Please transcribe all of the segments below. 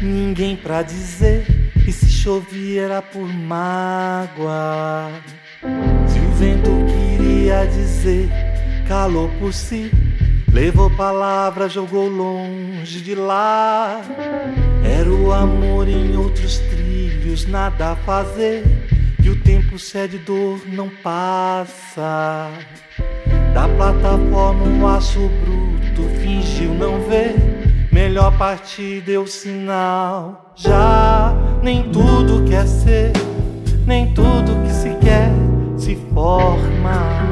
ninguém pra dizer. E se chovia era por mágoa. Se o vento queria dizer, calou por si, levou palavra, jogou longe de lá. Era o amor em outros trilhos, nada a fazer, que o tempo cede, dor não passa. Da plataforma um aço bruto, fingiu não ver, melhor partir, deu sinal. Já nem tudo quer ser, nem tudo que se quer se forma.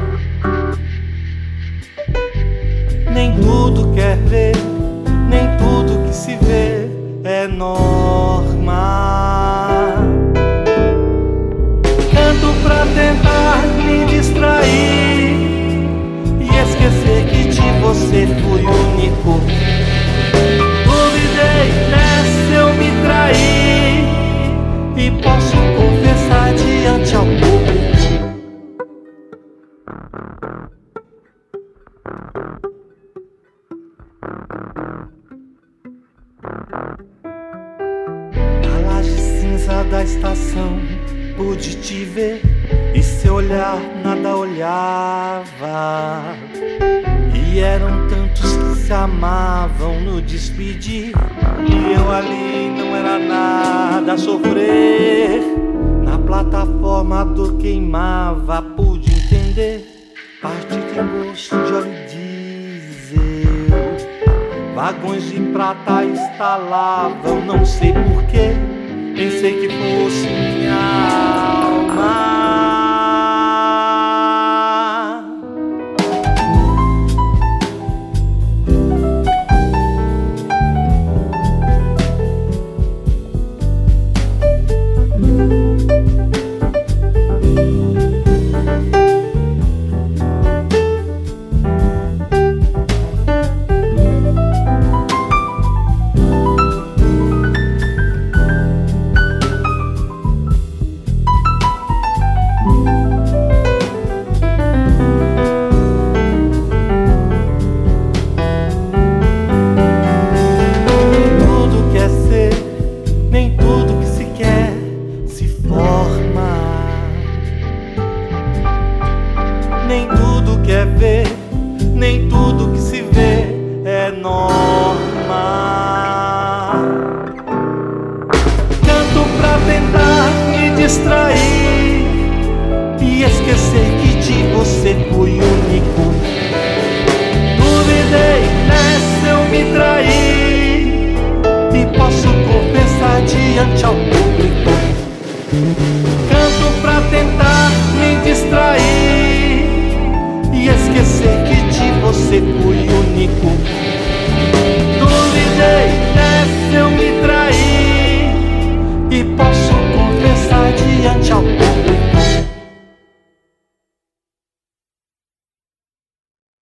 Nem tudo quer ver, nem tudo que se vê é norma. Canto pra tentar me distrair e esquecer que de você fui único. Duvidei, nessa eu me traí e posso confessar diante ao público. Na laje cinza da estação pude te ver e seu olhar nada olhava. E eram tantos que se amavam no despedir, e eu ali não era nada a sofrer. Na plataforma a dor queimava, pude entender. Parte tem gosto de óleo diesel, vagões de prata estalavam, não sei porquê. Pensei que fosse minha alma. Nem tudo quer ver, nem tudo que se vê é norma. Canto pra tentar me distrair e esquecer que de você fui único.